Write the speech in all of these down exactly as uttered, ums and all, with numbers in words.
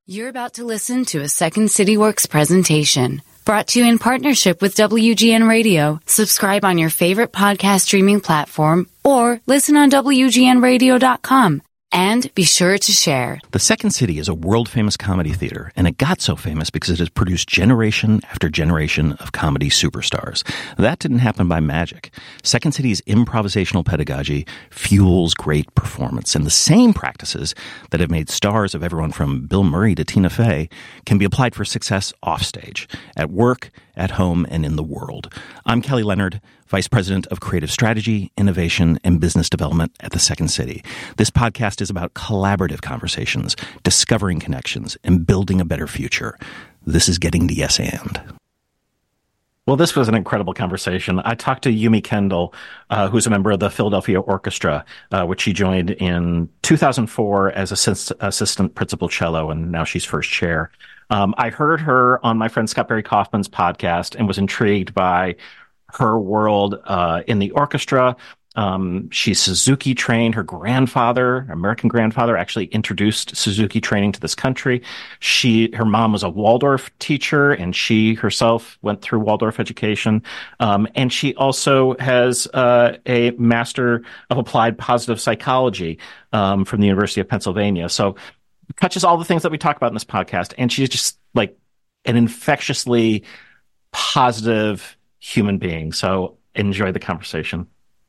You're about to listen to a Second City Works presentation brought to you in partnership with W G N Radio. Subscribe on your favorite podcast streaming platform or listen on W G N radio dot com. And be sure to share. The Second City is a world-famous comedy theater, and it got so famous because it has produced generation after generation of comedy superstars. That didn't happen by magic. Second City's improvisational pedagogy fuels great performance, and the same practices that have made stars of everyone from Bill Murray to Tina Fey can be applied for success offstage, at work, at home, and in the world. I'm Kelly Leonard, Vice President of Creative Strategy, Innovation, and Business Development at the Second City. This podcast is about collaborative conversations, discovering connections, and building a better future. This is Getting the Yes And. Well, this was an incredible conversation. I talked to Yumi Kendall, uh, who's a member of the Philadelphia Orchestra, uh, which she joined in two thousand four as assist- assistant principal cello, and now she's first chair. Um, I heard her on my friend Scott Barry Kaufman's podcast and was intrigued by her world uh, in the orchestra. Um, she's Suzuki trained. Her grandfather, American grandfather, actually introduced Suzuki training to this country. She, her mom was a Waldorf teacher, and she herself went through Waldorf education. Um, and she also has uh, a Master of Applied Positive Psychology um, from the University of Pennsylvania. So touches all the things that we talk about in this podcast. And she's just like an infectiously positive human being. So enjoy the conversation.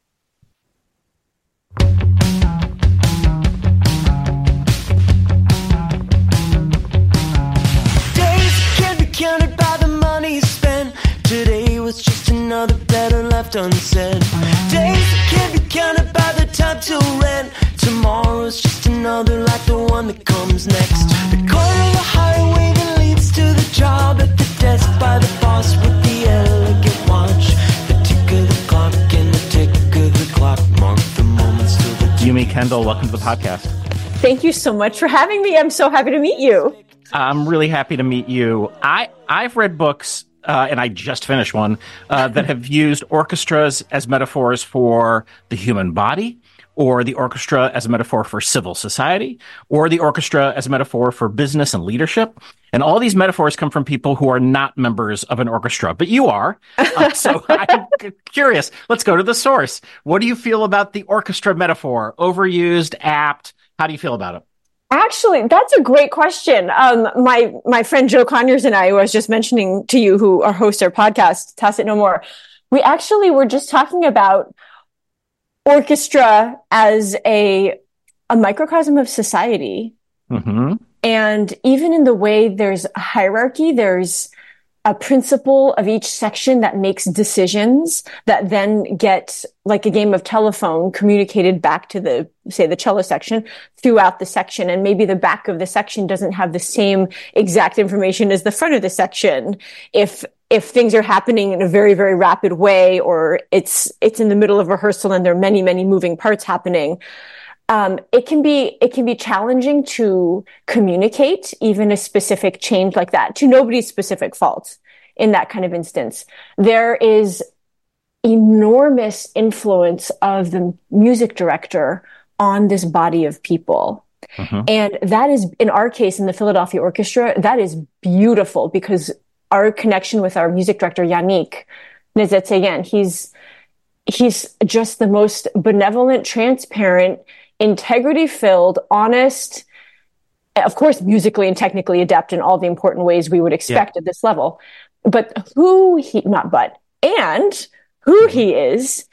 Counted by the money spent. Today was just another better left unsaid. Days that can't be counted by the time to rent. Tomorrow's just another like the one that comes next. The corner of the highway that leads to the job at the desk by the boss with the elegant watch. The tick of the clock and the tick of the clock mark the moments till the... Yumi Kendall, welcome to the podcast. Thank you so much for having me. I'm so happy to meet you. I'm really happy to meet you. I, I've read books, uh, and I just finished one, uh, that have used orchestras as metaphors for the human body, or the orchestra as a metaphor for civil society, or the orchestra as a metaphor for business and leadership. And all these metaphors come from people who are not members of an orchestra, but you are. Uh, so I'm curious. Let's go to the source. What do you feel about the orchestra metaphor? Overused, apt? How do you feel about it? Actually, that's a great question. Um, my my friend Joe Conyers and I, who I was just mentioning to you, who are host our podcast, Tacit No More, we actually were just talking about orchestra as a a microcosm of society. Mm-hmm. And even in the way there's a hierarchy, there's a principal of each section that makes decisions that then get, like a game of telephone, communicated back to the, say, the cello section throughout the section. And maybe the back of the section doesn't have the same exact information as the front of the section. If, if things are happening in a very, very rapid way, or it's, it's in the middle of rehearsal and there are many, many moving parts happening. Um, it can be, it can be challenging to communicate even a specific change like that to nobody's specific fault in that kind of instance. There is enormous influence of the music director on this body of people. Mm-hmm. And that is, in our case, in the Philadelphia Orchestra, that is beautiful because our connection with our music director, Yannick Nézet-Séguin, he's, he's just the most benevolent, transparent, integrity-filled, honest, of course, musically and technically adept in all the important ways we would expect yeah. at this level. But who he, not but, and who he is,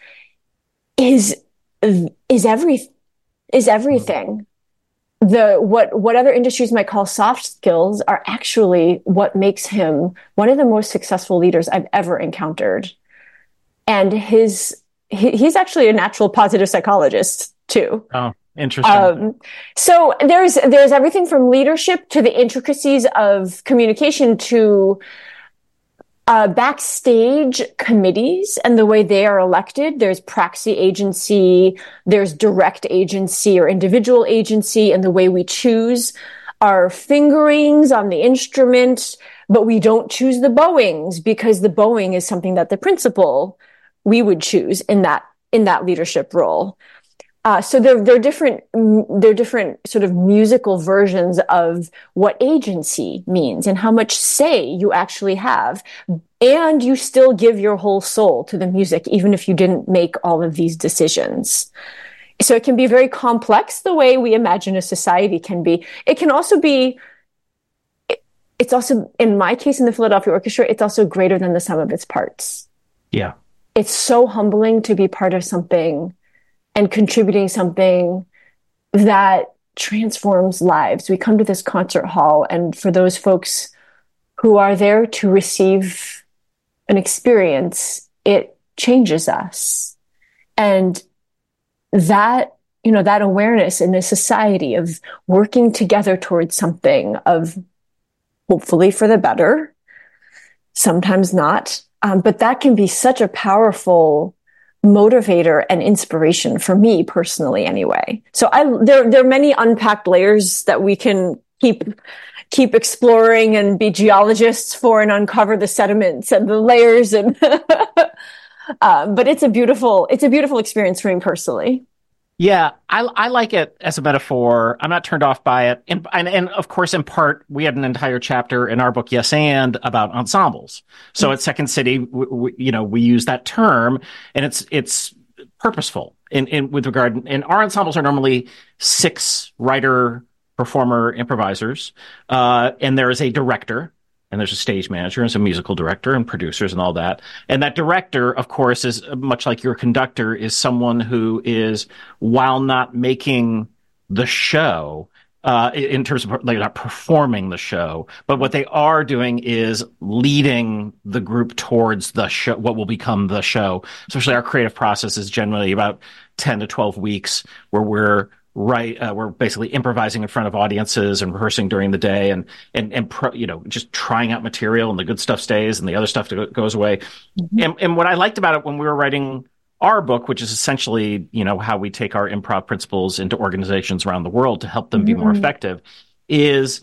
is, is every, is everything. The, what, what other industries might call soft skills are actually what makes him one of the most successful leaders I've ever encountered. And his, he, he's actually a natural positive psychologist too. Oh, interesting. Um, so there's, there's everything from leadership to the intricacies of communication to uh, backstage committees and the way they are elected. There's praxi agency, there's direct agency or individual agency, and the way we choose our fingerings on the instrument, but we don't choose the bowings because the bowing is something that the principal we would choose in that, in that leadership role. Uh, so they're, they're different, they're different sort of musical versions of what agency means and how much say you actually have. And you still give your whole soul to the music, even if you didn't make all of these decisions. So it can be very complex the way we imagine a society can be. It can also be, it's also, in my case, in the Philadelphia Orchestra, it's also greater than the sum of its parts. Yeah. It's so humbling to be part of something and contributing something that transforms lives. We come to this concert hall, and for those folks who are there to receive an experience, it changes us. And that, you know, that awareness in a society of working together towards something, of hopefully for the better, sometimes not, um, but that can be such a powerful motivator and inspiration for me personally, anyway. So I, there, there are many unpacked layers that we can keep, keep exploring and be geologists for and uncover the sediments and the layers. And, um, but it's a beautiful, it's a beautiful experience for me personally. Yeah, I, I like it as a metaphor. I'm not turned off by it. And, and, and of course, in part, we had an entire chapter in our book, Yes and, about ensembles. So mm-hmm. at Second City, we, we, you know, we use that term, and it's it's purposeful in, in with regard. And our ensembles are normally six writer, performer, improvisers, uh, and there is a director. And there's a stage manager and some musical director and producers and all that. And that director, of course, is much like your conductor, is someone who is, while not making the show, uh, in terms of like not performing the show, but what they are doing is leading the group towards the show, what will become the show. Especially our creative process is generally about ten to twelve weeks where we're Right, uh, we're basically improvising in front of audiences and rehearsing during the day, and and and pro, you know, just trying out material, and the good stuff stays, and the other stuff goes away. Mm-hmm. And and what I liked about it when we were writing our book, which is essentially, you know, how we take our improv principles into organizations around the world to help them mm-hmm. be more effective, is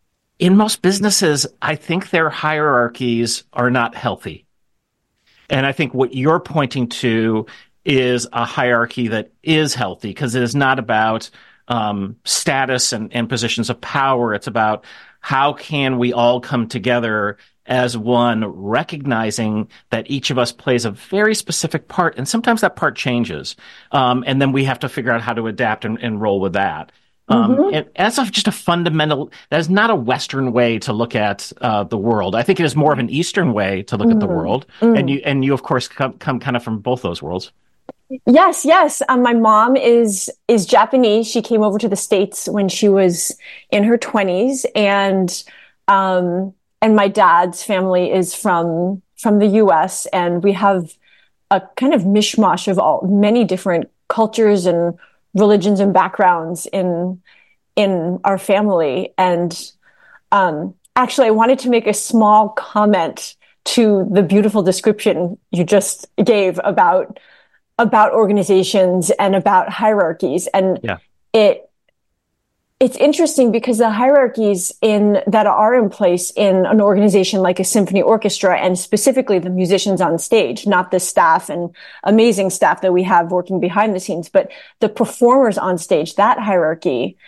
in most businesses, I think their hierarchies are not healthy, and I think what you're pointing to is a hierarchy that is healthy, because it is not about um, status and, and positions of power. It's about how can we all come together as one, recognizing that each of us plays a very specific part, and sometimes that part changes. Um, and then we have to figure out how to adapt and, and roll with that. Um, mm-hmm. And that's a, just a fundamental, that is not a Western way to look at uh, the world. I think it is more of an Eastern way to look mm-hmm. at the world. Mm-hmm. And you, and you, of course, come, come kind of from both those worlds. Yes, yes. Um, my mom is is Japanese. She came over to the States when she was in her twenties, and um, and my dad's family is from from the U S, and we have a kind of mishmash of all many different cultures and religions and backgrounds in in our family. And um, actually, I wanted to make a small comment to the beautiful description you just gave about. about organizations and about hierarchies. And yeah. it, it's interesting because the hierarchies in that are in place in an organization like a symphony orchestra, and specifically the musicians on stage, not the staff and amazing staff that we have working behind the scenes, but the performers on stage, that hierarchy,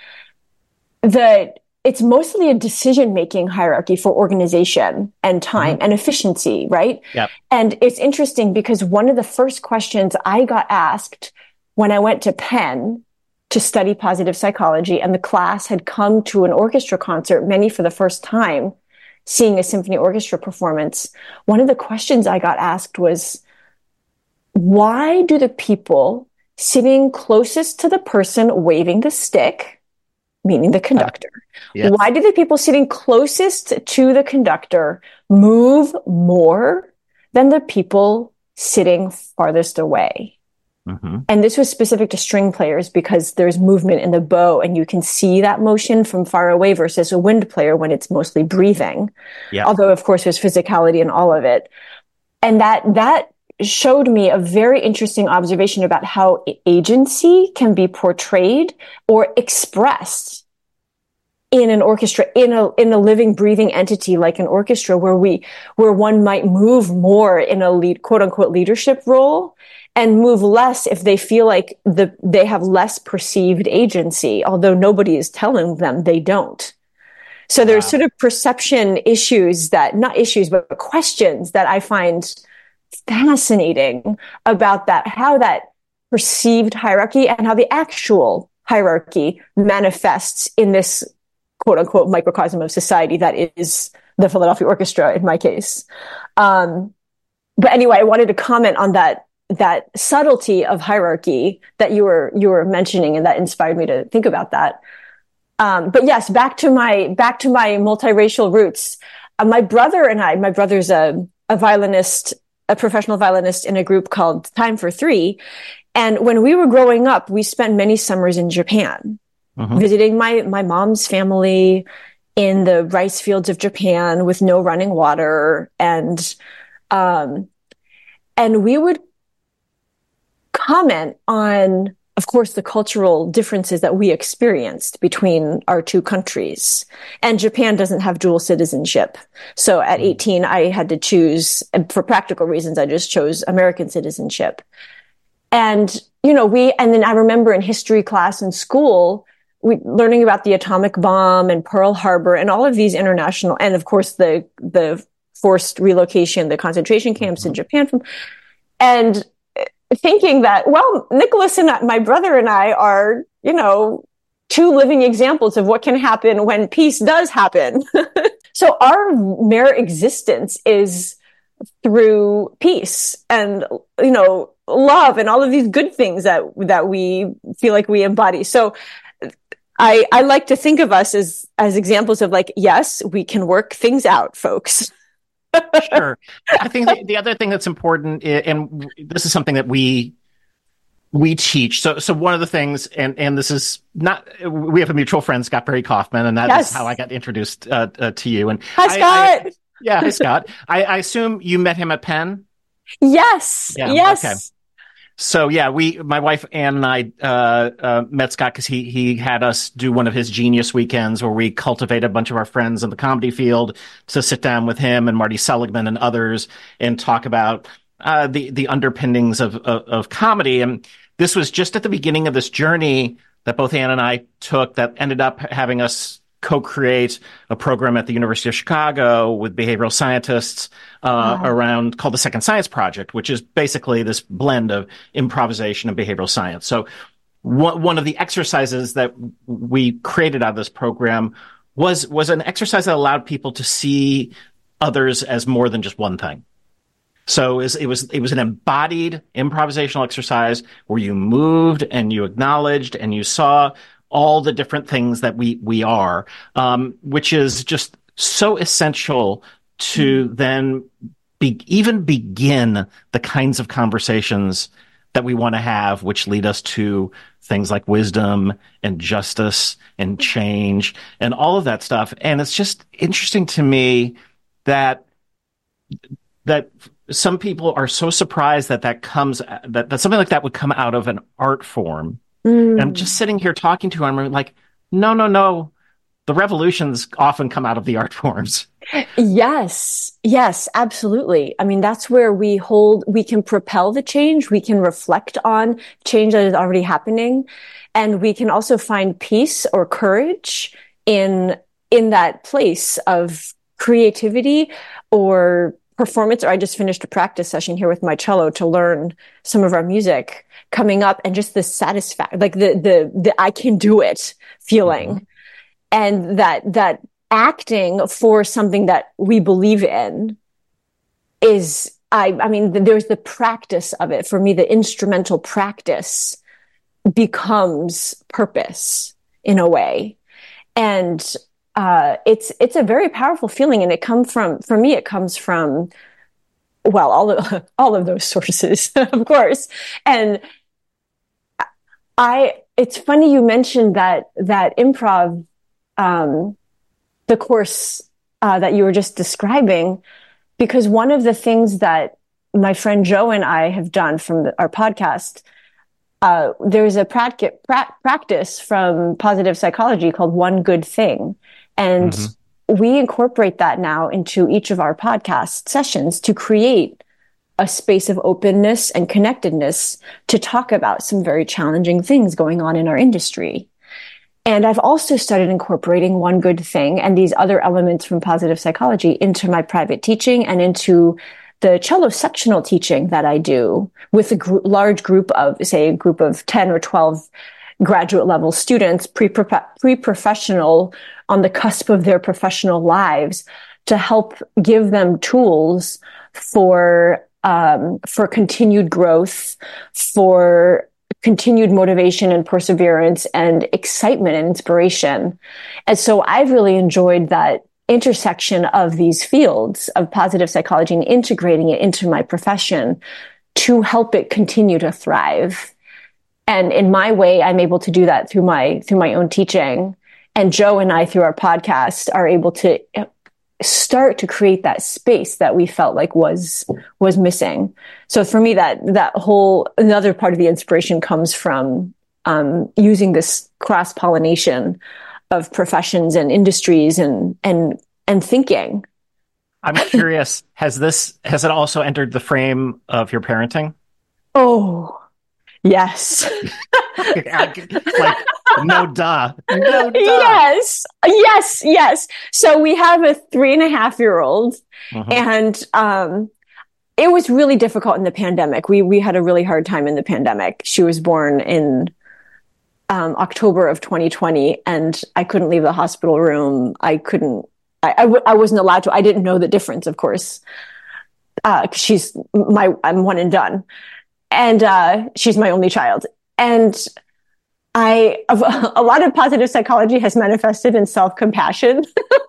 that it's mostly a decision-making hierarchy for organization and time mm-hmm. and efficiency, right? Yep. And it's interesting because one of the first questions I got asked when I went to Penn to study positive psychology, and the class had come to an orchestra concert, many for the first time, seeing a symphony orchestra performance, one of the questions I got asked was, why do the people sitting closest to the person waving the stick, meaning the conductor, yes. why do the people sitting closest to the conductor move more than the people sitting farthest away? Mm-hmm. And this was specific to string players because there's movement in the bow, and you can see that motion from far away versus a wind player when it's mostly breathing. Yeah. Although, of course, there's physicality in all of it. And that, that showed me a very interesting observation about how agency can be portrayed or expressed in an orchestra, in a, in a living, breathing entity like an orchestra, where we, where one might move more in a lead, quote unquote, leadership role and move less if they feel like the they have less perceived agency, although nobody is telling them they don't. So there's wow. sort of perception issues that, not issues, but questions that I find fascinating about that, how that perceived hierarchy and how the actual hierarchy manifests in this quote unquote microcosm of society that is the Philadelphia Orchestra in my case. Um, but anyway, I wanted to comment on that, that subtlety of hierarchy that you were, you were mentioning, and that inspired me to think about that. Um, but yes, back to my, back to my multiracial roots. Uh, my brother and I, my brother's a, a violinist, a professional violinist in a group called Time for Three. And when we were growing up, we spent many summers in Japan, uh-huh. visiting my, my mom's family in the rice fields of Japan with no running water. And, um, and we would comment on, of course, the cultural differences that we experienced between our two countries. And Japan doesn't have dual citizenship. So at eighteen, I had to choose, and for practical reasons, I just chose American citizenship. And, you know, we, and then I remember in history class in school, we learning about the atomic bomb and Pearl Harbor and all of these international, and of course, the, the forced relocation, the concentration camps mm-hmm. in Japan from, and thinking that, well, Nicholas and I, my brother and I are, you know, two living examples of what can happen when peace does happen. So our mere existence is through peace and, you know, love and all of these good things that, that we feel like we embody. So I, I like to think of us as, as examples of like, yes, we can work things out, folks. Sure. I think the, the other thing that's important, and this is something that we we teach. So, so one of the things, and and this is not, we have a mutual friend, Scott Barry Kaufman, and that yes. is how I got introduced uh, uh, to you. And hi, Scott. I, I, yeah, hi, Scott. I, I assume you met him at Penn. Yes. Yeah, yes. Okay. So yeah, we, my wife Ann and I, uh, uh, met Scott because he, he had us do one of his genius weekends where we cultivate a bunch of our friends in the comedy field to sit down with him and Marty Seligman and others and talk about, uh, the, the underpinnings of, of, of comedy. And this was just at the beginning of this journey that both Ann and I took that ended up having us co-create a program at the University of Chicago with behavioral scientists uh, wow. around called the Second Science Project, which is basically this blend of improvisation and behavioral science. So one, one of the exercises that we created out of this program was was an exercise that allowed people to see others as more than just one thing. So it was, it was it was an embodied improvisational exercise where you moved and you acknowledged and you saw all the different things that we we are, um, which is just so essential to mm-hmm. then be, even begin the kinds of conversations that we want to have, which lead us to things like wisdom and justice and change and all of that stuff. And it's just interesting to me that that some people are so surprised that that comes that, that something like that would come out of an art form. Mm. And I'm just sitting here talking to him, I'm like, no, no, no. The revolutions often come out of the art forms. Yes. Yes, absolutely. I mean, that's where we hold, we can propel the change. We can reflect on change that is already happening. And we can also find peace or courage in, in that place of creativity or performance. Or I just finished a practice session here with my cello to learn some of our music coming up, and just the satisfaction, like the, the, the, I can do it feeling. Mm-hmm. And that, that acting for something that we believe in is, I, I mean, there's the practice of it. For me, the instrumental practice becomes purpose in a way. And, uh, it's, it's a very powerful feeling. And it comes from, for me, it comes from, well, all of, all of those sources, of course. And I, it's funny you mentioned that, that improv, um, the course, uh, that you were just describing, because one of the things that my friend Joe and I have done from the, our podcast, uh, there's a pra- pra- practice from positive psychology called One Good Thing. And mm-hmm. we incorporate that now into each of our podcast sessions to create a space of openness and connectedness to talk about some very challenging things going on in our industry. And I've also started incorporating one good thing and these other elements from positive psychology into my private teaching and into the cello sectional teaching that I do with a gr- large group of, say, a group of ten or twelve graduate level students, pre-professional, on the cusp of their professional lives, to help give them tools for um, for continued growth, for continued motivation and perseverance and excitement and inspiration. And so I've really enjoyed that intersection of these fields of positive psychology and integrating it into my profession to help it continue to thrive. And in my way, I'm able to do that through my through my own teaching. And Joe and I, through our podcast, are able to start to create that space that we felt like was was missing. So for me, that that whole another part of the inspiration comes from um, using this cross pollination of professions and industries and and and thinking. I'm curious, has this has it also entered the frame of your parenting? Oh. Yes. Like, no duh. No duh. Yes. Yes. Yes. So we have a three and a half year old mm-hmm. and, um, it was really difficult in the pandemic. We, we had a really hard time in the pandemic. She was born in, um, October of twenty twenty and I couldn't leave the hospital room. I couldn't, I, I, w- I wasn't allowed to. I didn't know the difference, of course. Uh, 'cause she's my, I'm one and done. And, uh, she's my only child. And I, a lot of positive psychology has manifested in self-compassion.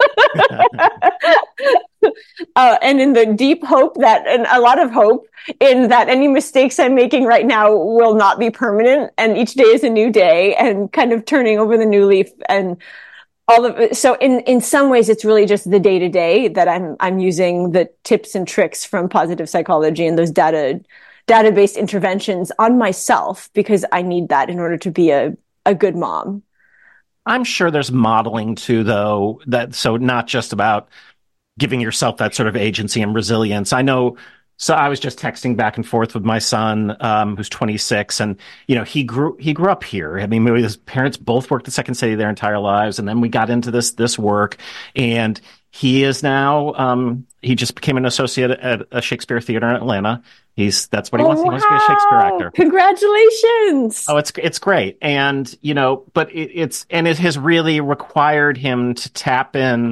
uh, and in the deep hope that, and a lot of hope in that any mistakes I'm making right now will not be permanent. And each day is a new day and kind of turning over the new leaf and all of it. So in, in some ways, it's really just the day to day that I'm, I'm using the tips and tricks from positive psychology and those data database interventions on myself because I need that in order to be a, a good mom. I'm sure there's modeling too, though, that so not just about giving yourself that sort of agency and resilience. I know, so I was just texting back and forth with my son, um, who's twenty-six, and, you know, he grew, he grew up here. I mean, his parents both worked at Second City their entire lives. And then we got into this, this work, and he is now, um, he just became an associate at a Shakespeare Theater in Atlanta. He's, that's what he oh, wants. Wow. He wants to be a Shakespeare actor. Congratulations. Oh, it's, it's great. And, you know, but it, it's, and it has really required him to tap in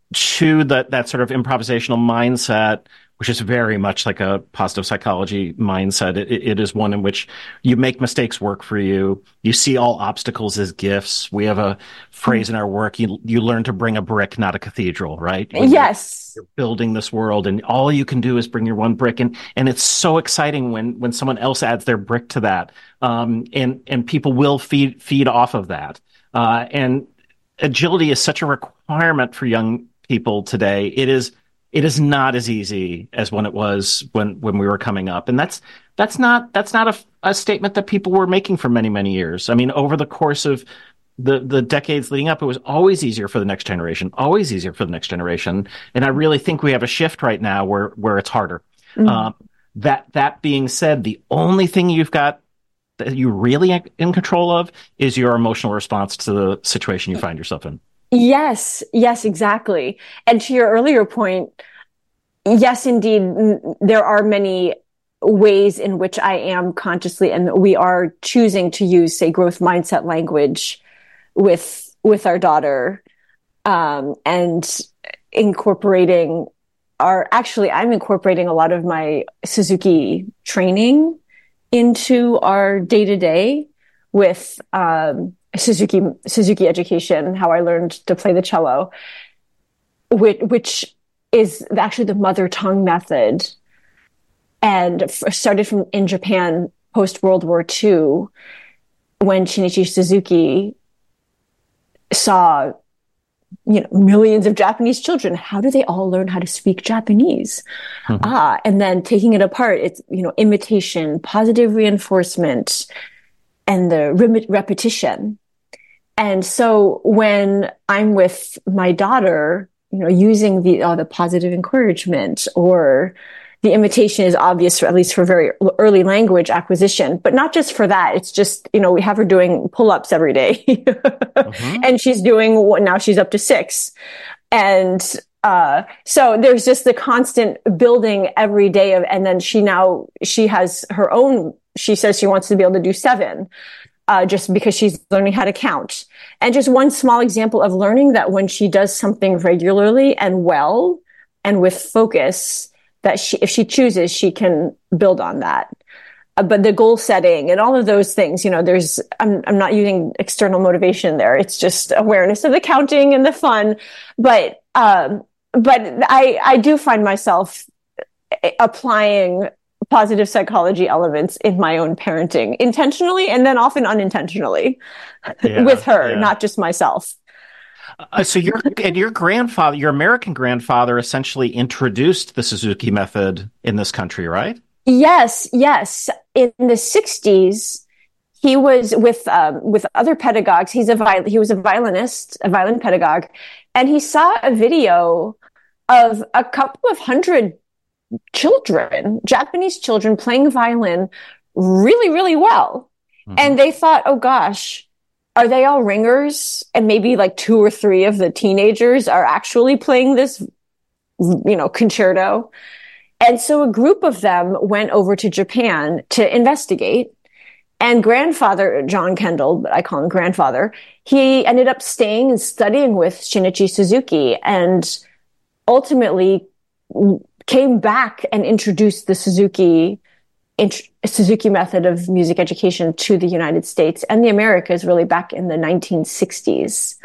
to that, that sort of improvisational mindset, which is very much like a positive psychology mindset. It, it is one in which you make mistakes work for you. You see all obstacles as gifts. We have a phrase in our work, you, you learn to bring a brick, not a cathedral, right? When yes. You're, you're building this world and all you can do is bring your one brick. And, and it's so exciting when, when someone else adds their brick to that. Um, and, and people will feed, feed off of that. Uh, and agility is such a requirement for young people today. It is, It is not as easy as when it was when, when we were coming up. And that's, that's not, that's not a, a statement that people were making for many, many years. I mean, over the course of the, the decades leading up, it was always easier for the next generation, always easier for the next generation. And I really think we have a shift right now where, where it's harder. Mm-hmm. Um, that, that being said, the only thing you've got that you really in control of is your emotional response to the situation you find yourself in. Yes, yes, exactly. And to your earlier point, yes, indeed, there are many ways in which I am consciously, and we are choosing to use, say, growth mindset language with, with our daughter, um, and incorporating our, actually, I'm incorporating a lot of my Suzuki training into our day to day with, um, Suzuki, Suzuki education, how I learned to play the cello, which, which is actually the mother tongue method, and f- started from in Japan post World War Two, when Shinichi Suzuki saw, you know, millions of Japanese children. How do they all learn how to speak Japanese? Mm-hmm. Ah, and then taking it apart, it's, you know, imitation, positive reinforcement, and the re- repetition. And so when I'm with my daughter, you know, using the, oh, the positive encouragement or the imitation is obvious, for, at least for very early language acquisition, but not just for that. It's just, you know, we have her doing pull-ups every day mm-hmm. and she's doing, now she's up to six. And, uh, so there's just the constant building every day of, and then she now, she has her own, she says she wants to be able to do seven, uh, just because she's learning how to count. And just one small example of learning that when she does something regularly and well and with focus, that she, if she chooses, she can build on that. Uh, but the goal setting and all of those things, you know, there's, I'm, I'm not using external motivation there. It's just awareness of the counting and the fun. But, um, but I, I do find myself applying positive psychology elements in my own parenting intentionally and then often unintentionally yeah, with her, yeah. not just myself. Uh, so your and your grandfather, your American grandfather, essentially introduced the Suzuki method in this country, right? Yes, yes. In the sixties, he was with um, with other pedagogues. He's a viol- he was a violinist, a violin pedagogue, and he saw a video of a couple of hundred children, Japanese children, playing violin really, really well, mm-hmm. and they thought, "Oh gosh." Are they all ringers? And maybe like two or three of the teenagers are actually playing this, you know, concerto. And so a group of them went over to Japan to investigate. And grandfather, John Kendall, but I call him grandfather, he ended up staying and studying with Shinichi Suzuki and ultimately came back and introduced the Suzuki int- Suzuki method of music education to the United States and the Americas really back in the nineteen sixties.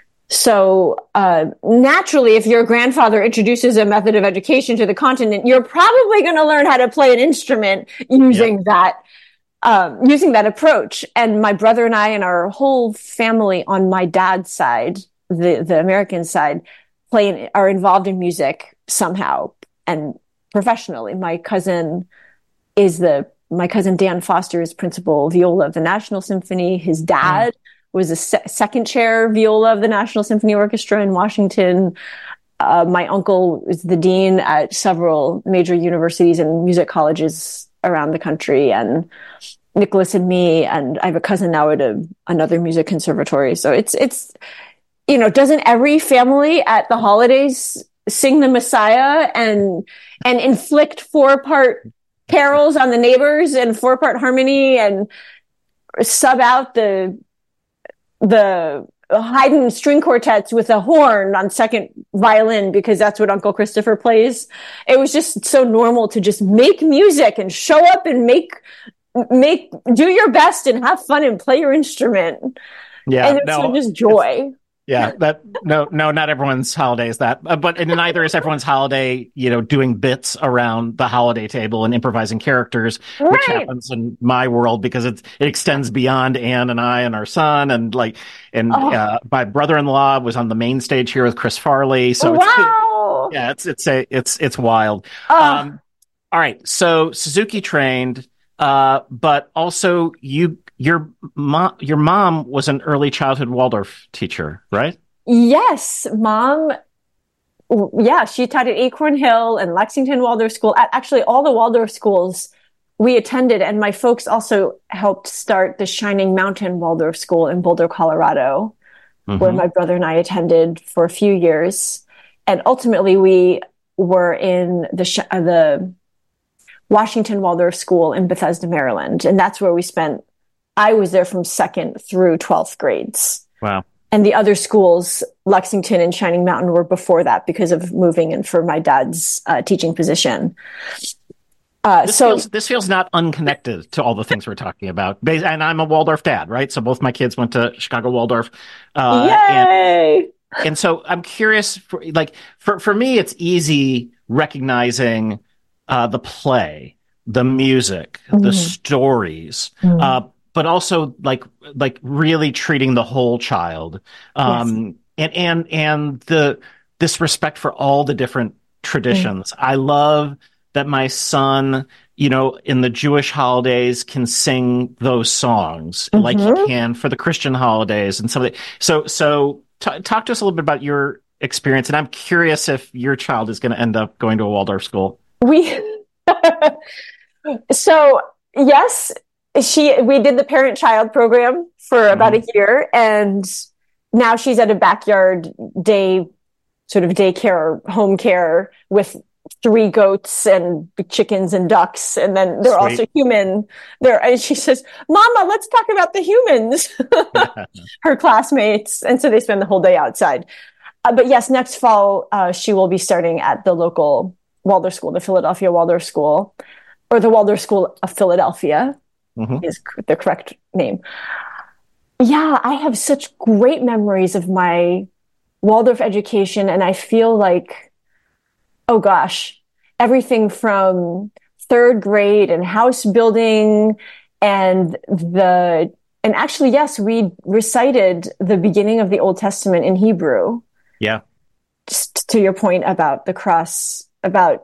So uh, naturally, if your grandfather introduces a method of education to the continent, you're probably going to learn how to play an instrument using yep. that um, using that approach. And my brother and I and our whole family on my dad's side, the the American side, play are involved in music somehow and professionally. My cousin is the my cousin Dan Foster is principal viola of the National Symphony. His dad. Mm. was a se- second chair viola of the National Symphony Orchestra in Washington. Uh, my uncle is the dean at several major universities and music colleges around the country. And Nicholas and me, and I have a cousin now at a, another music conservatory. So it's, it's, you know, doesn't every family at the holidays sing the Messiah and, and inflict four part carols on the neighbors and four part harmony and sub out the, the Haydn string quartets with a horn on second violin because that's what Uncle Christopher plays. It was just so normal to just make music and show up and make, make, do your best and have fun and play your instrument. Yeah. And it's no, just joy. Yeah, that no, no, not everyone's holiday is that, uh, but and neither is everyone's holiday. You know, doing bits around the holiday table and improvising characters, right. which happens in my world because it's it extends beyond Anne and I and our son, and like, and oh. uh, my brother-in-law was on the main stage here with Chris Farley. So wow. it's, yeah, it's it's a it's it's wild. Oh. Um, all right, so Suzuki trained, uh, but also you. Your mom, your mom was an early childhood Waldorf teacher, right? Yes, mom. Yeah, she taught at Acorn Hill and Lexington Waldorf School. Actually, all the Waldorf schools we attended, and my folks also helped start the Shining Mountain Waldorf School in Boulder, Colorado, mm-hmm. where my brother and I attended for a few years. And ultimately, we were in the uh, the Washington Waldorf School in Bethesda, Maryland, and that's where we spent. I was there from second through twelfth grades. Wow. And the other schools, Lexington and Shining Mountain, were before that because of moving in for my dad's uh, teaching position. Uh, this, so feels, this feels not unconnected to all the things we're talking about. And I'm a Waldorf dad, right? So both my kids went to Chicago Waldorf. Uh, Yay! And, and so I'm curious, for, like, for, for me, it's easy recognizing uh, the play, the music, mm-hmm. the stories, mm-hmm. uh, but also like like really treating the whole child, um, yes. and and and the this respect for all the different traditions. Mm. I love that my son, you know, in the Jewish holidays can sing those songs mm-hmm. like he can for the Christian holidays and some of the, so so t- talk to us a little bit about your experience, and I'm curious if your child is going to end up going to a Waldorf school. We So yes, she we did the parent-child program for about mm-hmm. a year, and now she's at a backyard day, sort of daycare, home care with three goats and chickens and ducks, and then they're Sweet. also human. There, and she says, "Mama, let's talk about the humans." Her classmates, and so they spend the whole day outside. Uh, but yes, next fall uh, she will be starting at the local Waldorf school, the Philadelphia Waldorf School, or the Waldorf School of Philadelphia mm-hmm. is the correct name. Yeah, I have such great memories of my Waldorf education, and I feel like, oh gosh, everything from third grade and house building and the, and actually, yes, we recited the beginning of the Old Testament in Hebrew. Yeah. Just to your point about the cross, about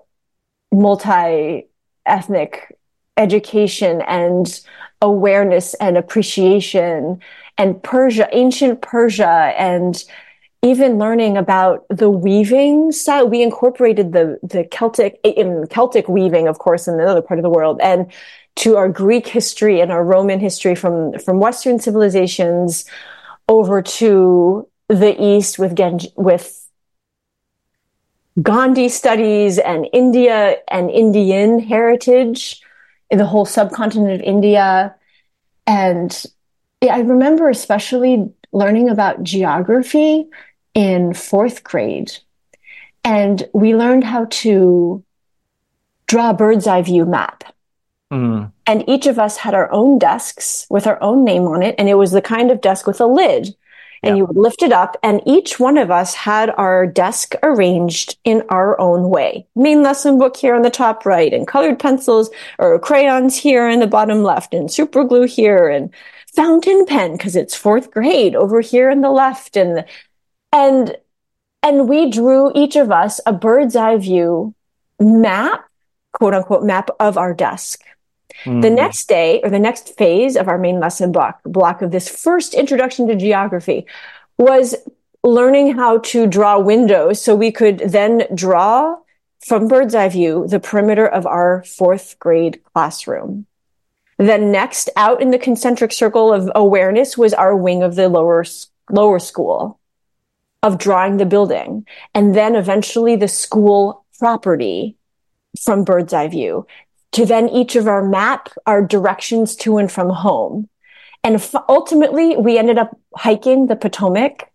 multi-ethnic education and awareness and appreciation, and Persia, ancient Persia, and even learning about the weaving style. We incorporated the the Celtic in Celtic weaving, of course, in another part of the world, and to our Greek history and our Roman history from from Western civilizations over to the East with Genji, with Gandhi studies and India and Indian heritage in the whole subcontinent of India. And I remember especially learning about geography in fourth grade. And we learned how to draw a bird's eye view map. Mm. And each of us had our own desks with our own name on it. And it was the kind of desk with a lid. And yep. you would lift it up, and each one of us had our desk arranged in our own way. Main lesson book here on the top right, and colored pencils or crayons here in the bottom left, and super glue here, and fountain pen, because it's fourth grade, over here in the left. And, and, and we drew, each of us, a bird's eye view map, quote unquote, map of our desk. Mm. The next day, or the next phase of our main lesson block, block of this first introduction to geography, was learning how to draw windows so we could then draw from bird's eye view the perimeter of our fourth grade classroom. Then next, out in the concentric circle of awareness, was our wing of the lower lower school, of drawing the building, and then eventually the school property from bird's eye view, to then each of our map, our directions to and from home. And f- ultimately, we ended up hiking the Potomac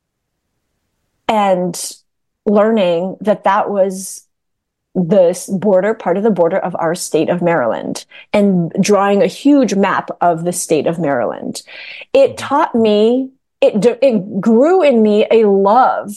and learning that that was the border, part of the border of our state of Maryland, and drawing a huge map of the state of Maryland. It taught me, it, it grew in me a love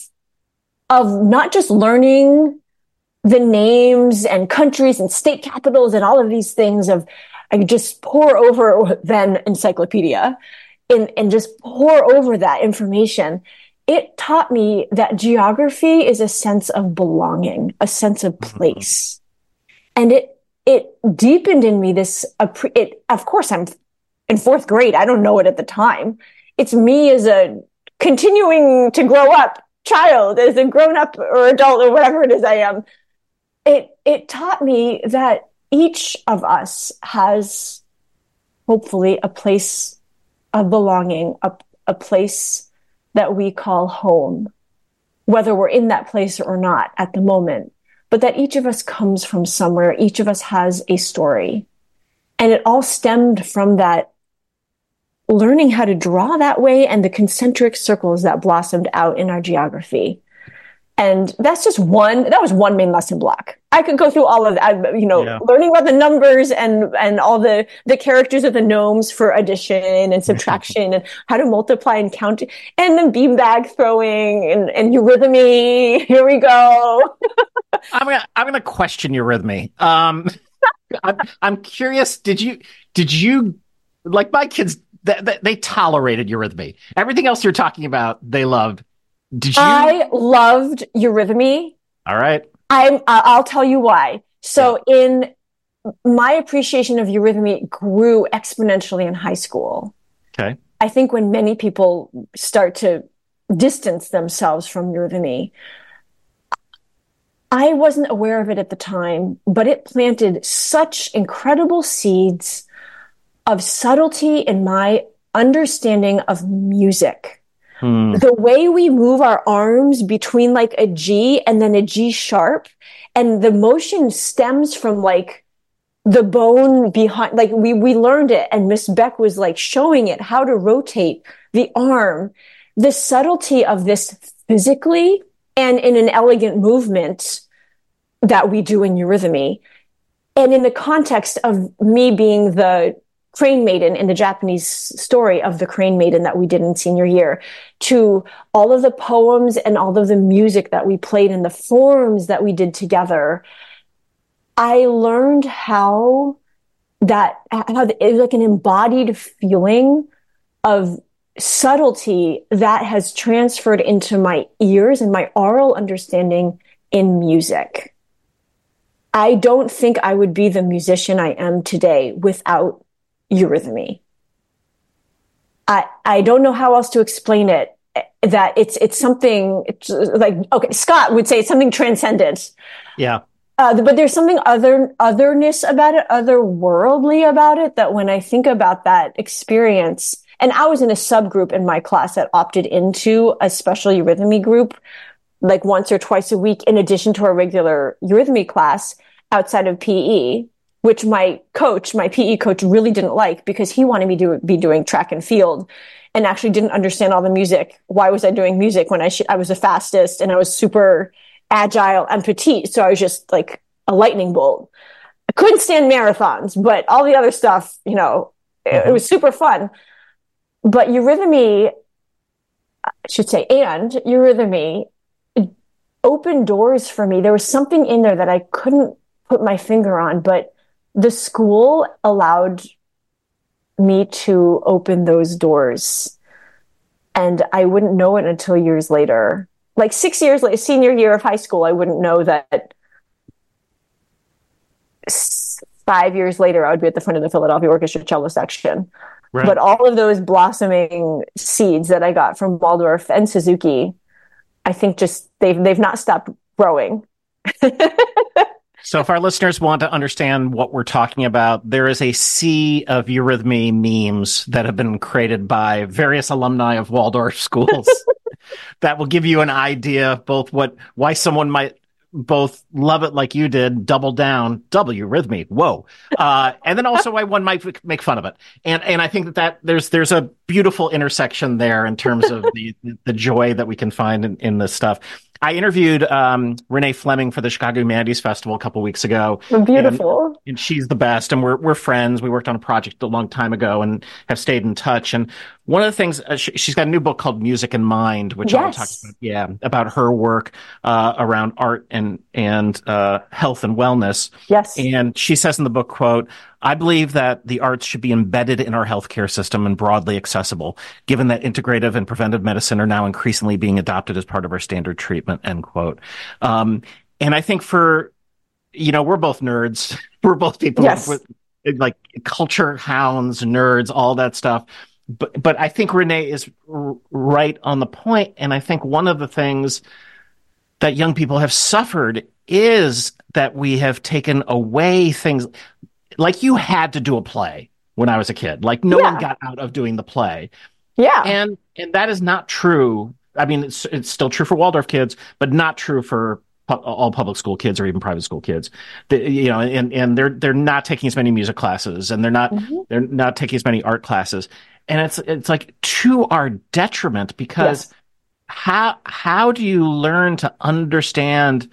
of not just learning the names and countries and state capitals and all of these things of, I could just pour over then encyclopedia and, and just pour over that information. It taught me that geography is a sense of belonging, a sense of place. And it, it deepened in me this, it, of course I'm in fourth grade. I don't know it at the time. It's me as a continuing to grow up child, as a grown up or adult or whatever it is I am. It, it taught me that each of us has hopefully a place of belonging, a, a place that we call home, whether we're in that place or not at the moment, but that each of us comes from somewhere. Each of us has a story. And it all stemmed from that learning how to draw that way and the concentric circles that blossomed out in our geography. And that's just one, that was one main lesson block. I could go through all of that, you know, yeah. learning about the numbers and, and all the, the characters of the gnomes for addition and subtraction and how to multiply and count, and then beanbag throwing and, and eurythmy. Here we go. I'm gonna, I'm gonna question eurythmy. Um, I'm, I'm curious. Did you, did you, like my kids, they, they, they tolerated eurythmy. Everything else you're talking about, they loved. Did you? I loved eurythmy. All right. I'm, I'll tell you why. So yeah. in my appreciation of eurythmy grew exponentially in high school. Okay. I think when many people start to distance themselves from eurythmy, I I wasn't aware of it at the time, but it planted such incredible seeds of subtlety in my understanding of music. Hmm. The way we move our arms between like a G and then a G sharp, and the motion stems from like the bone behind, like we, we learned it, and Miss Beck was like showing it how to rotate the arm, the subtlety of this physically and in an elegant movement that we do in eurythmy. And in the context of me being the crane maiden in the Japanese story of the crane maiden that we did in senior year, to all of the poems and all of the music that we played and the forms that we did together, I learned how that, how it was like an embodied feeling of subtlety that has transferred into my ears and my oral understanding in music. I don't think I would be the musician I am today without eurythmy. I I don't know how else to explain it. That it's it's something it's like, okay, Scott would say it's something transcendent. Yeah. Uh, but there's something other otherness about it, otherworldly about it. That when I think about that experience, and I was in a subgroup in my class that opted into a special eurythmy group, like once or twice a week, in addition to our regular eurythmy class outside of P E. Which my coach, my P E coach, really didn't like, because he wanted me to be doing track and field and actually didn't understand all the music. Why was I doing music when I sh- I was the fastest and I was super agile and petite? So I was just like a lightning bolt. I couldn't stand marathons, but all the other stuff, you know, it, it was super fun. But eurythmy, I should say, and eurythmy opened doors for me. There was something in there that I couldn't put my finger on, but the school allowed me to open those doors, and I wouldn't know it until years later. Like six years later, senior year of high school, I wouldn't know that five years later, I would be at the front of the Philadelphia Orchestra cello section. Right. But all of those blossoming seeds that I got from Waldorf and Suzuki, I think just they've they've not stopped growing. So if our listeners want to understand what we're talking about, there is a sea of eurythmy memes that have been created by various alumni of Waldorf schools that will give you an idea of both what why someone might both love it like you did, double down, double eurythmy, whoa, uh, and then also why one might make fun of it. And and I think that, that there's there's a beautiful intersection there in terms of the the joy that we can find in, in this stuff. I interviewed um, Renee Fleming for the Chicago Humanities Festival a couple weeks ago. Beautiful. And, and she's the best. And we're we're friends. We worked on a project a long time ago and have stayed in touch. And one of the things, uh, she, she's got a new book called Music and Mind, which yes. I will talk about, yeah, about her work uh, around art and, and uh, health and wellness. Yes. And she says in the book, quote, "I believe that the arts should be embedded in our healthcare system and broadly accessible, given that integrative and preventive medicine are now increasingly being adopted as part of our standard treatment," end quote. Um, and I think for, you know, we're both nerds. We're both people yes. with, like culture hounds, nerds, all that stuff. But, but I think Renee is r- right on the point. And I think one of the things that young people have suffered is that we have taken away things. Like, you had to do a play when I was a kid. Like, no yeah. one got out of doing the play. Yeah. And and that is not true. I mean, it's it's still true for Waldorf kids, but not true for pu- all public school kids or even private school kids. The, you know, and, and they're they're not taking as many music classes, and they're not mm-hmm. they're not taking as many art classes. And it's it's like to our detriment, because yes. how how do you learn to understand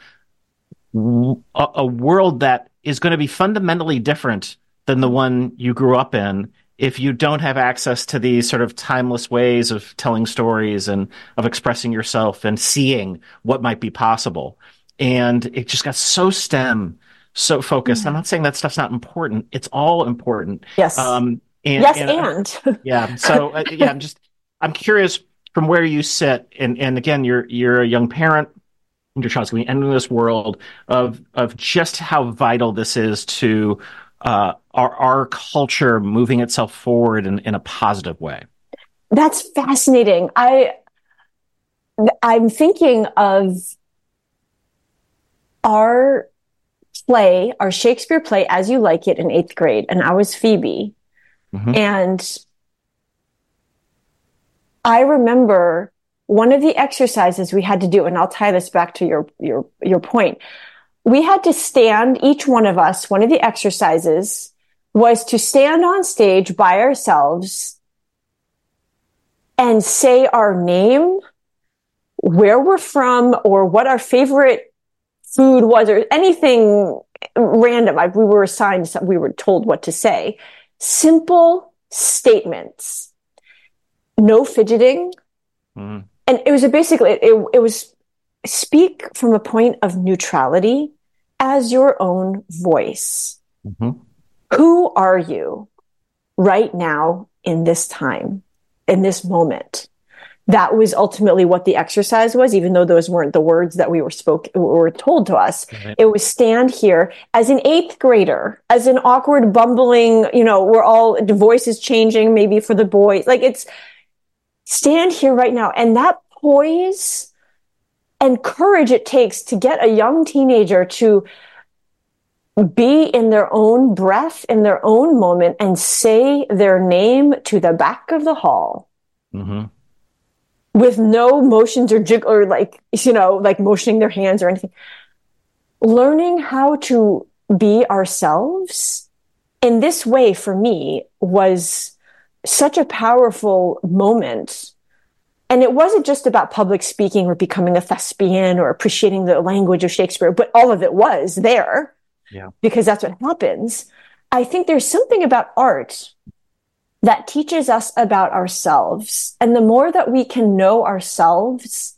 a, a world that is going to be fundamentally different than the one you grew up in if you don't have access to these sort of timeless ways of telling stories and of expressing yourself and seeing what might be possible? And it just got so STEM, so focused. Mm-hmm. I'm not saying that stuff's not important. It's all important. Yes. Um, and, yes, and, and. Uh, yeah. So uh, yeah, I'm just I'm curious from where you sit, and and again, you're you're a young parent. Your child's going to enter this world of of just how vital this is to uh, our our culture moving itself forward in, in a positive way. That's fascinating. I I'm thinking of our play, our Shakespeare play, As You Like It, in eighth grade, and I was Phoebe. Mm-hmm. And I remember one of the exercises we had to do, and I'll tie this back to your, your, your point. We had to stand, each one of us, one of the exercises was to stand on stage by ourselves and say our name, where we're from, or what our favorite food was, or anything random. I, we were assigned, we were told what to say. Simple statements. No fidgeting. Mm. And it was a basically, it, it was speak from a point of neutrality as your own voice. Mm-hmm. Who are you right now in this time, in this moment? That was ultimately what the exercise was, even though those weren't the words that we were spoke were told to us. Right. It was stand here as an eighth grader, as an awkward, bumbling, you know, we're all, the voice is changing maybe for the boys. Like, it's stand here right now. And that poise and courage it takes to get a young teenager to be in their own breath, in their own moment, and say their name to the back of the hall. Mm-hmm. With no motions or jig or like, you know, like motioning their hands or anything. Learning how to be ourselves in this way for me was such a powerful moment. And it wasn't just about public speaking or becoming a thespian or appreciating the language of Shakespeare, but all of it was there. Yeah. Because that's what happens. I think there's something about art that teaches us about ourselves. And the more that we can know ourselves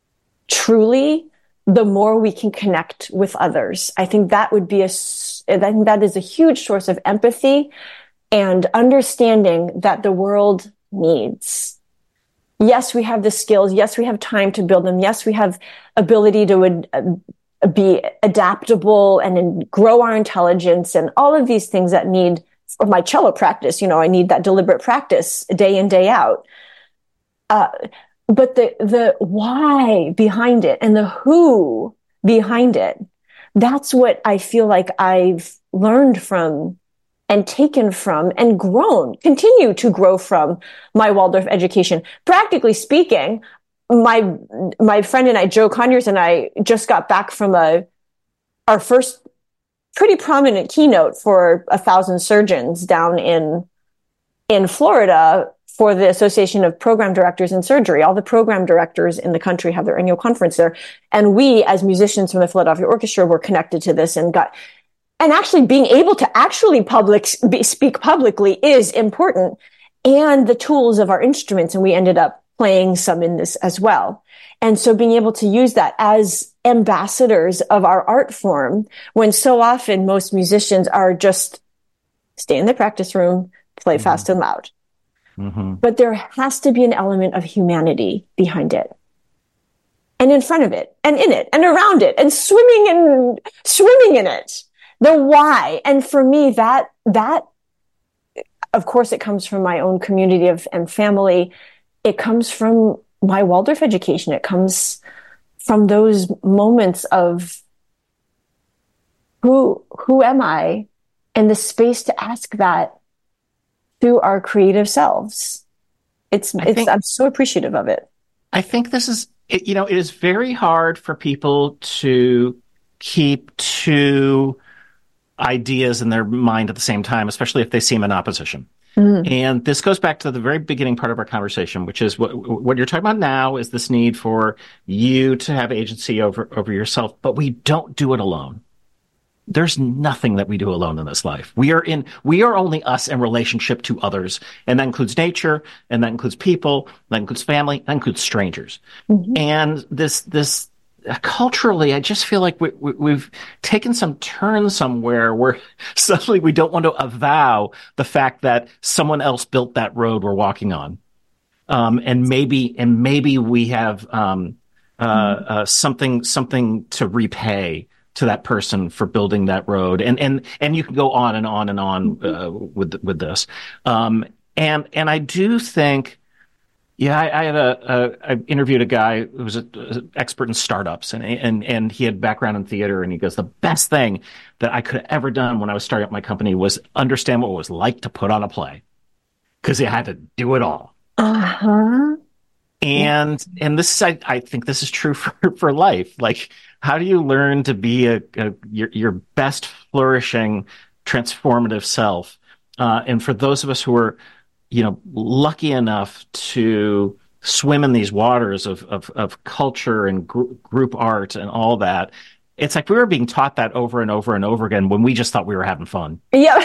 truly, the more we can connect with others. I think that would be a, I think that is a huge source of empathy and understanding that the world needs. Yes, we have the skills. Yes, we have time to build them. Yes, we have ability to uh, be adaptable and grow our intelligence and all of these things that need for my cello practice. You know, I need that deliberate practice day in, day out. Uh, but the, the why behind it and the who behind it, that's what I feel like I've learned from and taken from and grown, continue to grow from my Waldorf education. Practically speaking, my, my friend and I, Joe Conyers and I, just got back from a, our first pretty prominent keynote for a thousand surgeons down in, in Florida for the Association of Program Directors in Surgery. All the program directors in the country have their annual conference there. And we, as musicians from the Philadelphia Orchestra, were connected to this and got, and actually being able to actually public, speak publicly is important, and the tools of our instruments. And we ended up playing some in this as well. And so being able to use that as ambassadors of our art form, when so often most musicians are just stay in the practice room, play mm-hmm. fast and loud. Mm-hmm. But there has to be an element of humanity behind it, and in front of it, and in it, and around it, and swimming and swimming in it. The why. And for me, that, that, of course, it comes from my own community of and family. It comes from my Waldorf education. It comes from those moments of who, who am I? And the space to ask that through our creative selves. It's, I it's, think, I'm so appreciative of it. I think this is, it, you know, it is very hard for people to keep two ideas in their mind at the same time, especially if they seem in opposition. Mm-hmm. And this goes back to the very beginning part of our conversation, which is what, what you're talking about now is this need for you to have agency over, over yourself, but we don't do it alone. There's nothing that we do alone in this life. We are in, we are only us in relationship to others. And that includes nature, and that includes people, that includes family, that includes strangers. Mm-hmm. And this, this, culturally, I just feel like we, we, we've taken some turn somewhere where suddenly we don't want to avow the fact that someone else built that road we're walking on. Um, and maybe, and maybe we have, um, uh, uh, something, something to repay to that person for building that road. And, and, and you can go on and on and on, uh, with, with this. Um, and, and I do think Yeah, I, I had a, a I interviewed a guy who was an expert in startups, and and and he had background in theater, and he goes, the best thing that I could have ever done when I was starting up my company was understand what it was like to put on a play, because you had to do it all. Uh-huh. And and this is, I, I think this is true for, for life. Like, how do you learn to be a, a your your best flourishing, transformative self? Uh, and for those of us who are, you know, lucky enough to swim in these waters of of, of culture and gr- group art and all that, it's like we were being taught that over and over and over again when we just thought we were having fun. Yeah.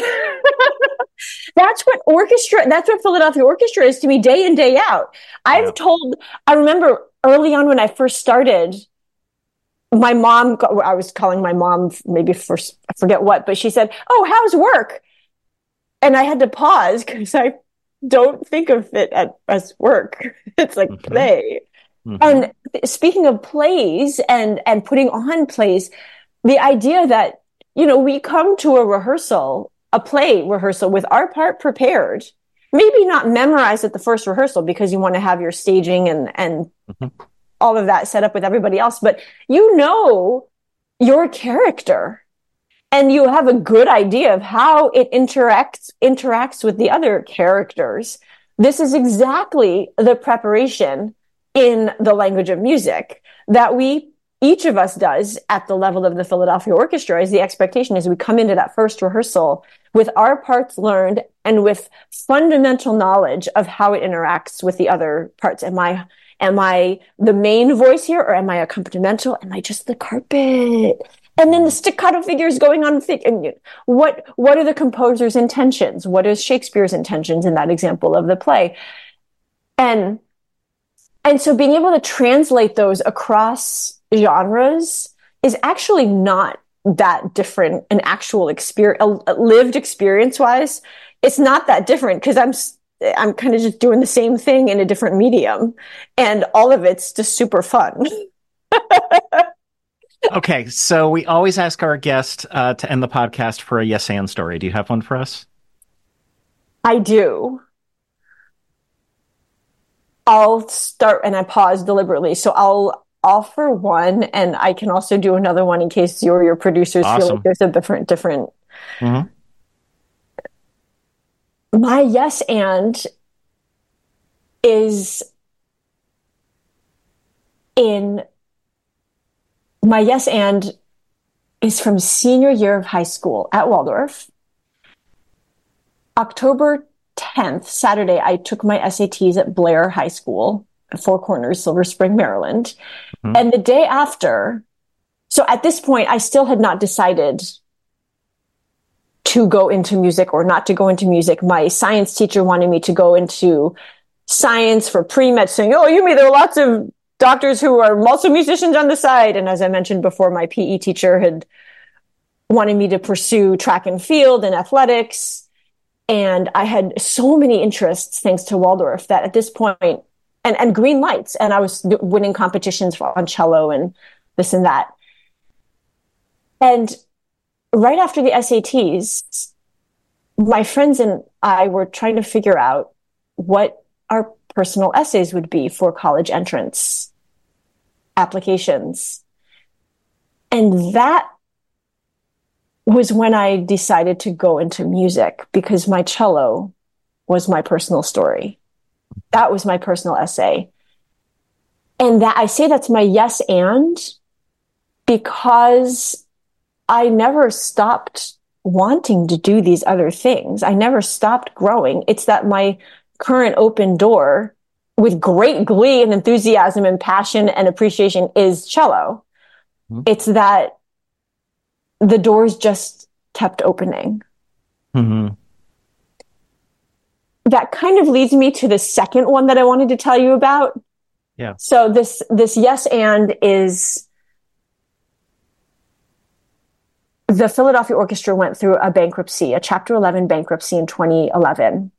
That's what orchestra, that's what Philadelphia Orchestra is to me day in, day out. I've yeah. told, I remember early on when I first started, my mom, I was calling my mom maybe for, I forget what, but she said, "Oh, how's work?" And I had to pause because I don't think of it as work. It's like mm-hmm. play. Mm-hmm. And speaking of plays and, and putting on plays, the idea that, you know, we come to a rehearsal, a play rehearsal with our part prepared, maybe not memorized at the first rehearsal because you want to have your staging and, and mm-hmm. all of that set up with everybody else, but you know your character and you have a good idea of how it interacts, interacts with the other characters. This is exactly the preparation in the language of music that we each of us does at the level of the Philadelphia Orchestra. Is the expectation is we come into that first rehearsal with our parts learned and with fundamental knowledge of how it interacts with the other parts. Am I, am I the main voice here, or am I accompanimental? Am I just the carpet? And then the staccato figures going on. And what, what are the composer's intentions? What is Shakespeare's intentions in that example of the play? And, and so being able to translate those across genres is actually not that different. An actual experience, a lived experience wise, it's not that different because I'm I'm kind of just doing the same thing in a different medium, and all of it's just super fun. Okay, so we always ask our guest uh, to end the podcast for a yes and story. Do you have one for us? I do. I'll start, and I pause deliberately, so I'll offer one, and I can also do another one in case you or your producers awesome. feel like there's a different, different. Mm-hmm. My yes and is in, my yes and is from senior year of high school at Waldorf. October tenth, Saturday, I took my S A Ts at Blair High School, Four Corners, Silver Spring, Maryland. Mm-hmm. And the day after, so at this point, I still had not decided to go into music or not to go into music. My science teacher wanted me to go into science for pre-med, saying, "Oh, you mean there are lots of doctors who are also musicians on the side." And as I mentioned before, my P E teacher had wanted me to pursue track and field and athletics. And I had so many interests, thanks to Waldorf, that at this point, and, and green lights, and I was winning competitions for, on cello and this and that. And right after the S A Ts, my friends and I were trying to figure out what our personal essays would be for college entrance applications. And that was when I decided to go into music, because my cello was my personal story. That was my personal essay. And that I say that's my yes and because I never stopped wanting to do these other things. I never stopped growing. It's that my current open door with great glee and enthusiasm and passion and appreciation is cello. Mm-hmm. It's that the doors just kept opening. Mm-hmm. That kind of leads me to the second one that I wanted to tell you about. Yeah. So this, this yes and is the Philadelphia Orchestra went through a bankruptcy, a Chapter eleven bankruptcy in twenty eleven.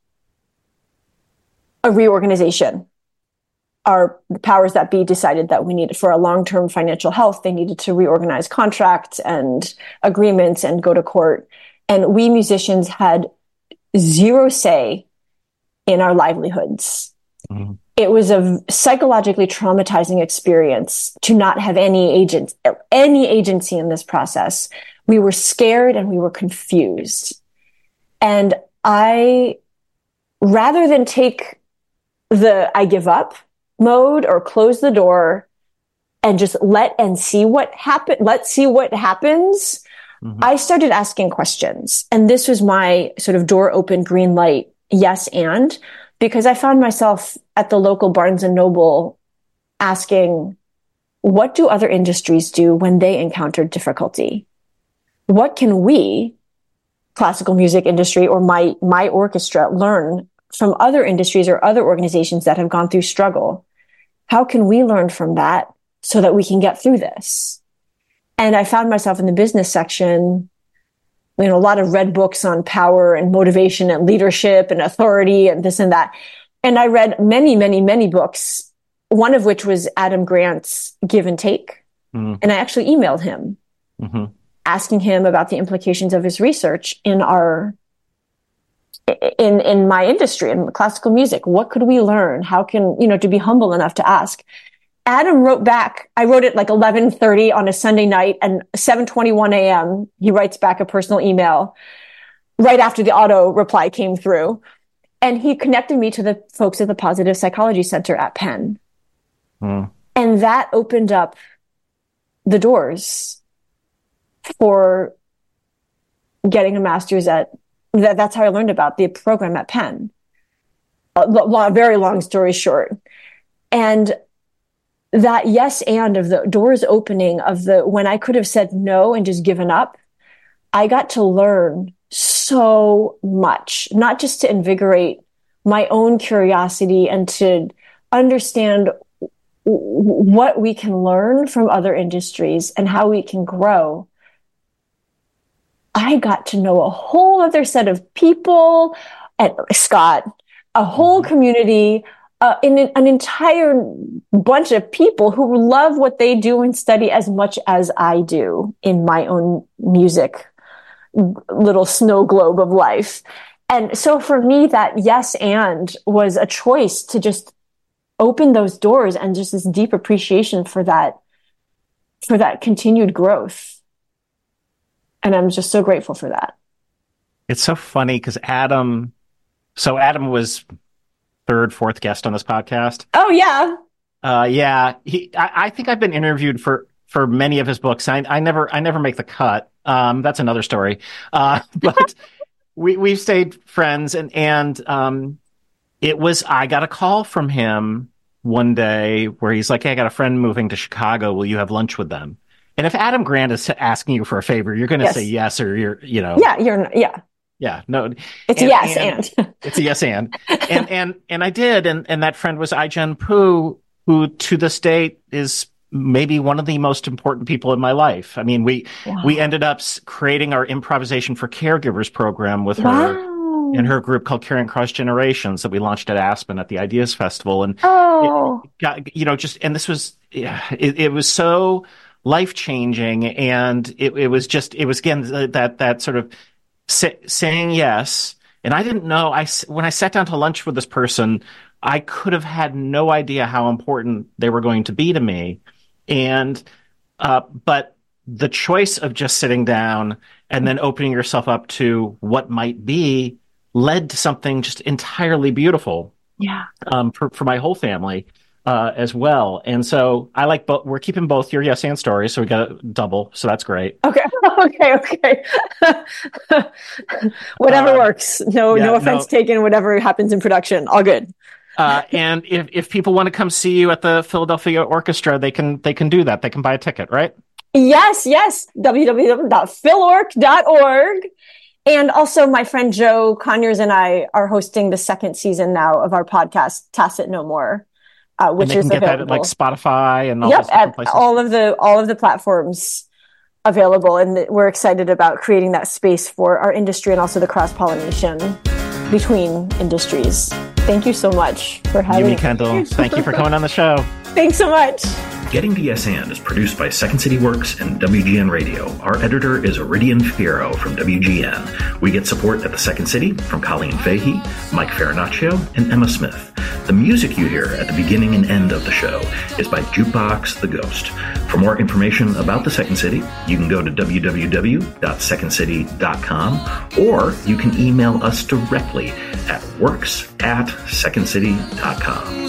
A reorganization. Our the powers that be decided that we needed, for a long-term financial health, they needed to reorganize contracts and agreements and go to court. And we musicians had zero say in our livelihoods. Mm-hmm. it was a psychologically traumatizing experience to not have any agent, any agency in this process. We were scared and we were confused. And I, rather than take the I give up mode or close the door and just let and see what happen, let's see what happens, mm-hmm. I started asking questions. And this was my sort of door open, green light, yes and, because I found myself at the local Barnes and Noble asking, what do other industries do when they encounter difficulty? What can we, classical music industry or my, my orchestra, learn from other industries or other organizations that have gone through struggle? How can we learn from that so that we can get through this? And I found myself in the business section, you know, a lot of read books on power and motivation and leadership and authority and this and that. And I read many, many, many books, one of which was Adam Grant's Give and Take. Mm. And I actually emailed him, mm-hmm. asking him about the implications of his research in our, in, in my industry, in classical music. What could we learn? How can, you know, to be humble enough to ask. Adam wrote back. I wrote it like eleven thirty on a Sunday night, and seven twenty-one a.m. he writes back a personal email right after the auto reply came through. And he connected me to the folks at the Positive Psychology Center at Penn. Mm. And that opened up the doors for getting a master's at, that, that's how I learned about the program at Penn. A long, very long story short. And that yes and of the doors opening of the, when I could have said no and just given up, I got to learn so much, not just to invigorate my own curiosity and to understand what we can learn from other industries and how we can grow. I got to know a whole other set of people at Scott, a whole community, uh, in an, an entire bunch of people who love what they do and study as much as I do in my own music little snow globe of life. And so for me, that yes and was a choice to just open those doors and just this deep appreciation for that, for that continued growth. And I'm just so grateful for that. It's so funny because Adam, so Adam was third, fourth guest on this podcast. Oh yeah. Uh, yeah. He, I, I think I've been interviewed for, for many of his books. I, I never, I never make the cut. Um, that's another story. Uh, but we, we've stayed friends, and, and, um, it was, I got a call from him one day where he's like, hey, I got a friend moving to Chicago. Will you have lunch with them? And if Adam Grant is asking you for a favor, you're going to yes. say yes, or you're, you know. Yeah, you're, yeah. Yeah, no. It's and, yes and. and. It's a yes and. and, and, and I did. And, and that friend was Ai-jen Poo, who to this date is maybe one of the most important people in my life. I mean, we, wow. we ended up creating our Improvisation for Caregivers program with her wow. in her group called Caring Cross Generations that we launched at Aspen at the Ideas Festival. And oh. it got, you know, just, and this was, yeah, it, it was so life-changing. And it, it was just, it was again, that, that sort of say, saying yes. And I didn't know, I, when I sat down to lunch with this person, I could have had no idea how important they were going to be to me. And, uh, but the choice of just sitting down and then opening yourself up to what might be led to something just entirely beautiful. Yeah. Um, for, for my whole family, uh, as well. And so I like both, we're keeping both your yes and stories. So we got a double. So that's great. Okay. Okay. Okay. Whatever uh, works. No, yeah, no offense no. taken, whatever happens in production. All good. Uh, and if, if people want to come see you at the Philadelphia Orchestra, they can, they can do that. They can buy a ticket, right? Yes. Yes. w w w dot phil org dot org. And also my friend Joe Conyers and I are hosting the second season now of our podcast, Tacit No More, uh, which and they is can get available. That at like Spotify and all yep, those different places. All of the, all of the platforms available. And we're excited about creating that space for our industry and also the cross-pollination between industries. Thank you so much for having me. Yumi Kendall, thank you for coming on the show. Thanks so much. Getting to Yes And is produced by Second City Works and W G N Radio. Our editor is Iridian Fierro from W G N. We get support at the Second City from Colleen Fahey, Mike Farinaccio, and Emma Smith. The music you hear at the beginning and end of the show is by Jukebox the Ghost. For more information about the Second City, you can go to w w w dot second city dot com, or you can email us directly at works at second city dot com.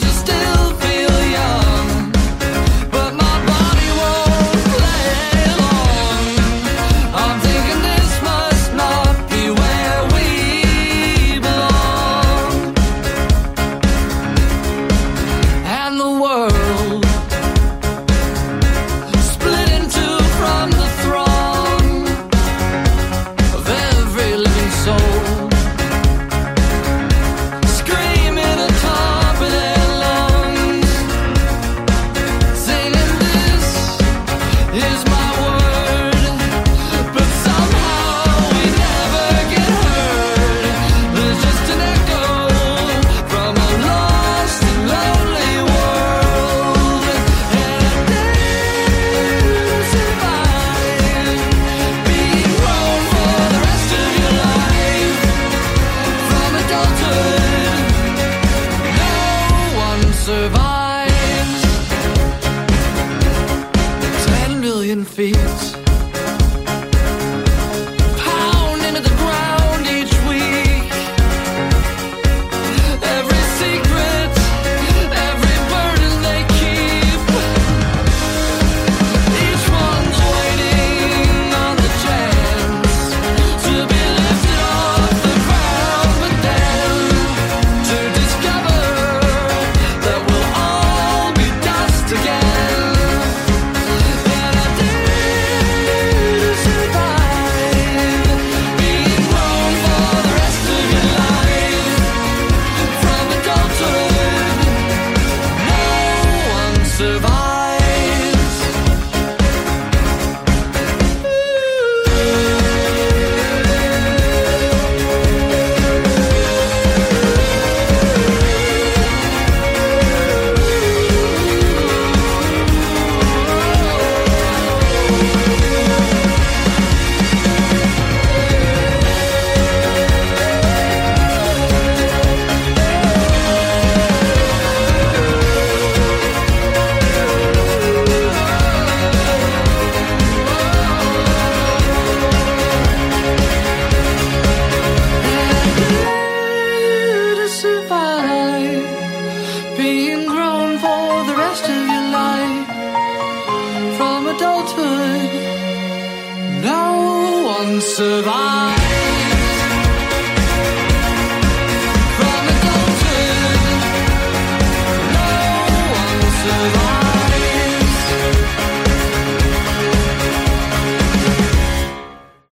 Survive.